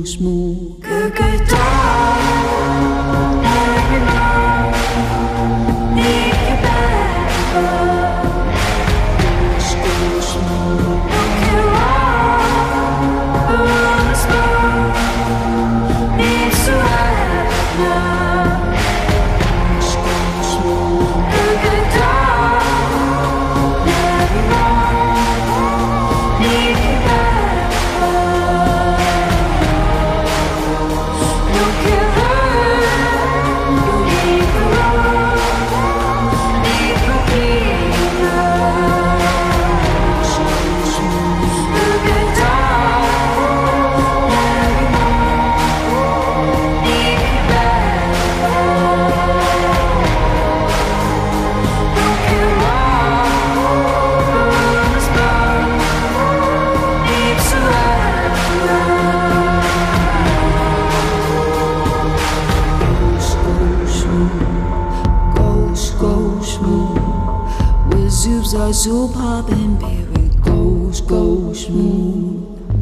smooth. Good, good dog, every night, leave your back up. Go smooth, don't care what, on the spot, needs to have love. Go smooth, good, good dog, every night, leave your back up. Don't care what, don't leave the road, leave your people. Zoobs are so poppin', baby, go smooth.